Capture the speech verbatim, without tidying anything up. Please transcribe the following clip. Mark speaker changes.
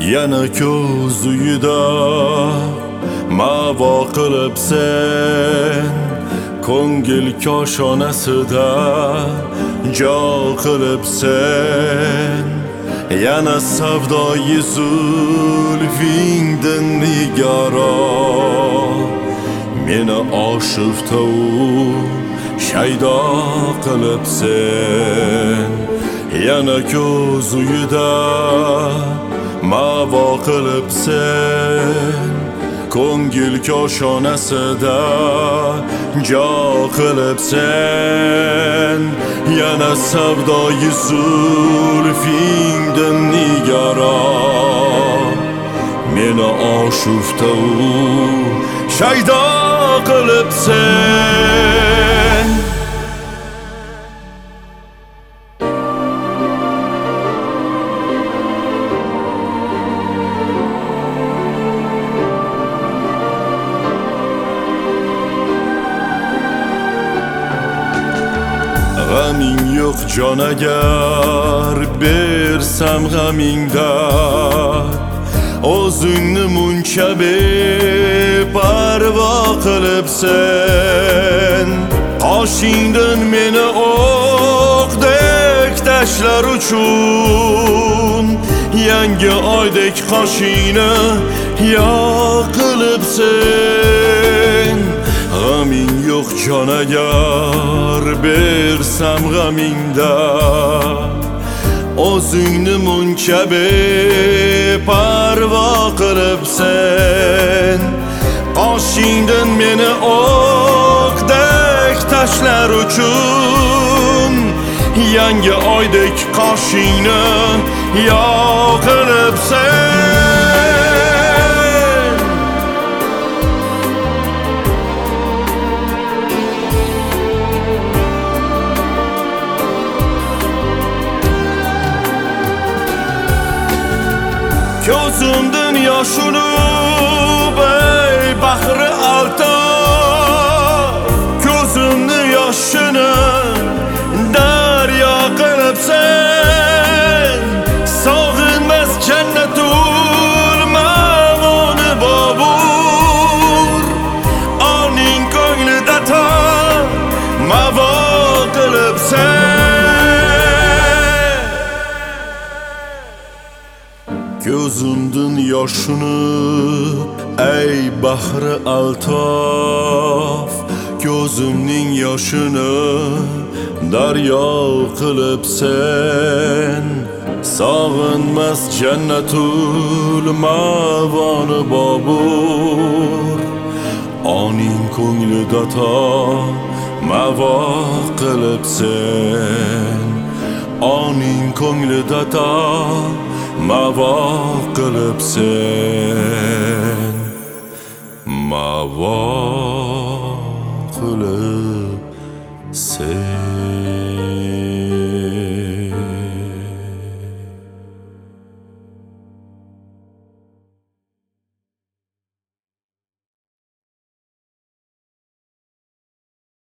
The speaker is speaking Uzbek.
Speaker 1: yana ko'z uyida mavo qilibsen, ko'ngil koshonasida jo qilibsen. Yana savdoyi zulfingdan nigaro, meni oshifta u shaydo qilibsen. Yana ko'z uyida mavo qilibsen, ko'ngil koshonasida jo qilibsen. Yana savdoyi zulfingdan nigaro, meni oshifta u shaydo qilibsen. G'aming yo'q jon agar bersam g'amingda, o'zingni muncha beparvo qilibsen. Qoshingdan meni o'qdek tashlar uchun, yangi oydek qoshingni yo'q qilibsen. G'aming yo'q jon agar bersam g'amingda, o'zingni muncha beparvo qilibsen. Qoshingdan meni o'qdek tashlar uchun, yangi oydek qoshingni yo'q qilibsen. Ko'zimdan yosh unib ey bahri altof, ko'zimni yoshini daryo qilibsen. Sog'inmas jannatul ma'voni bobur, oning ko'nglida to mavo qilibsen. Ko'zimdan yoshini ey bahri altof, ko'zimning yoshini daryo qilibsen. Sog'inmas jannatul ma'voni bobur, oning ko'nglida to mavo qilibsen. Oning ko'nglida to mavo qilibsen. Mavo qilibsen.